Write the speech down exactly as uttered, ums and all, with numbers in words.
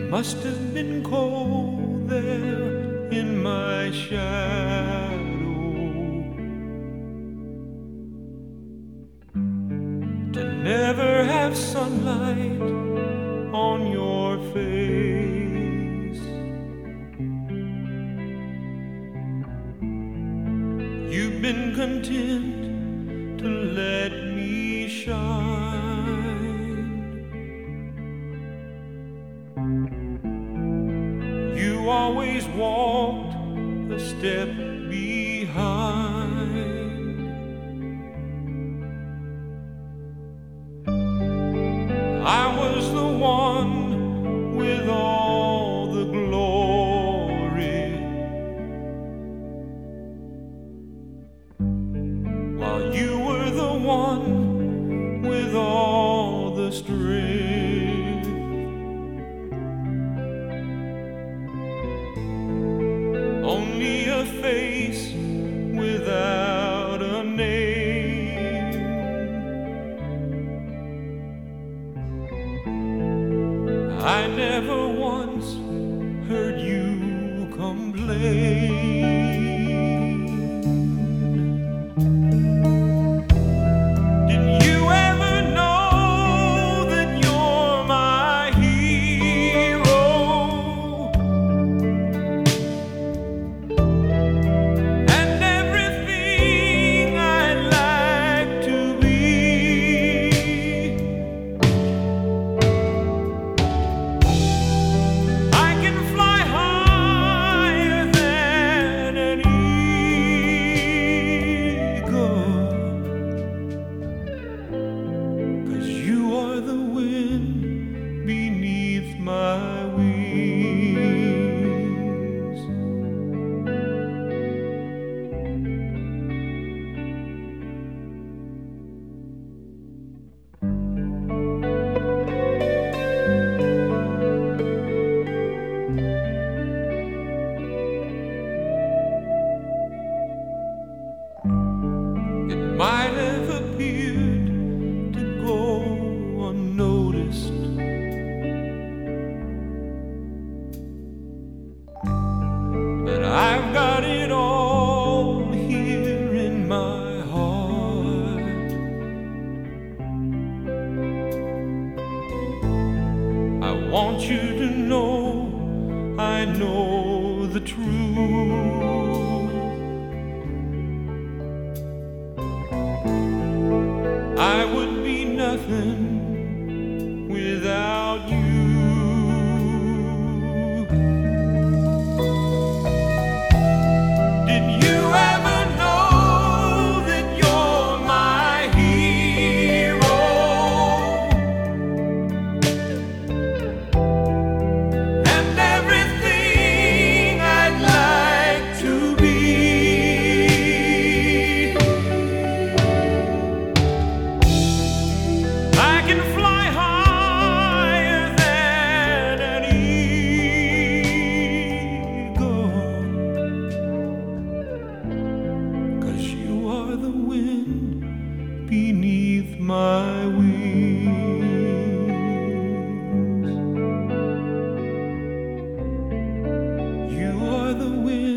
Must have been cold there in my shadow to never have sunlight on your face. You've been content to let me shine. You always walked a step behind. I was the one with all the glory, while you were the one with all the strength. Only a face without a name. I never once heard you complain. Didn't you ever know that you're my hero? And everything I'd like to be. I can fly higher than an eagle, 'cause you are the wind beneath my wings. It might have appeared to go unnoticed, but I've got it all here in my heart. I want you to know I know the truth. I would be nothing without you. Did you ever know that you're my hero? And everything I'd like to be. I can fly higher than an eagle, 'cause you are the wind beneath my wings. You are the wind